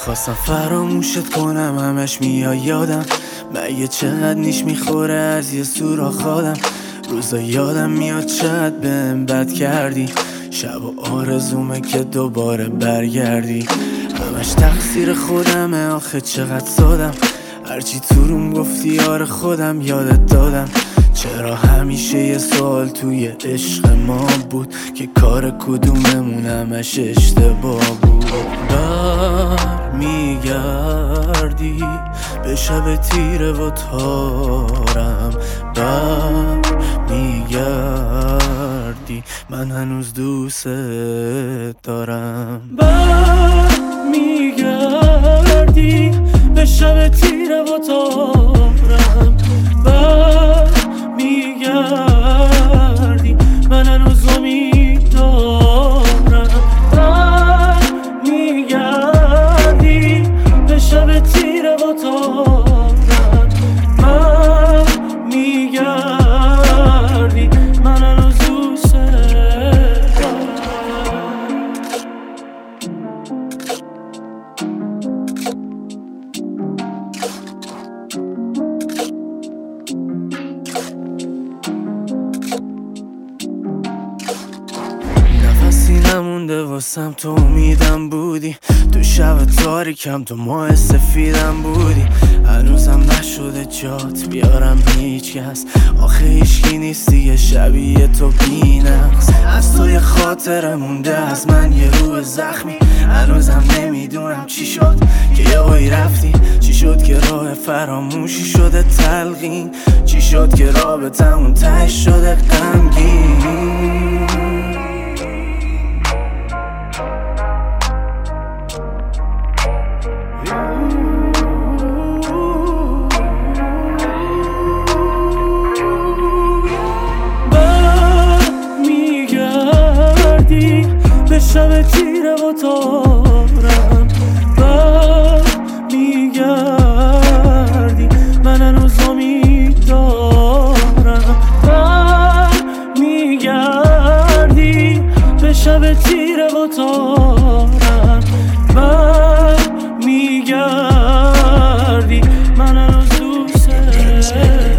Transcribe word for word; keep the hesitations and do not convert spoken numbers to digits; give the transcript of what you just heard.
میخواستم فراموشت کنم، همش میای یادم. مگه چقدر نیش میخوره از یه سوراخ آدم. روزا یادم میاد چقدر بهم بد کردی، شب و آرزومه که دوباره برگردی. همش تقصیر خودمه آخه چقدر سادم، هرچی تو روم گفتی یار خودم یادت دادم. چرا همیشه یه سوال توی عشق ما بود که کار کدوممون همش اشتباه بود. بر میگردی به شب تیره و تارم، بر میگردی من هنوز دوست دارم. بر میگردی به شب تیره و تارم، بر میگردی من هنوز امید دارم. بر میگردی به شب تیره و تارم، بر میگردی من هنوز دوست دارم. نفسی نمونده واسم، تو امیدم بودی. تو شب تاریکم تو ماه سفیدم بودی. هنوزم نشده جات بیارم هیچ کس، آخه هیچکی نیست دیگه شبیه تو بی‌نقص. از تو یه خاطره مونده از من یه روح زخمی. هنوزم نمیدونم چی شد که یهویی رفتی، چی شد که راه فراموشی شده تلقین، چی شد که رابطمون ته شده غمگین. به شب تیره و تارم، بر میگردی من هنوز امید دارم. بر میگردی به شب تیره و تارم، بر میگردی من هنوز دوست دارم.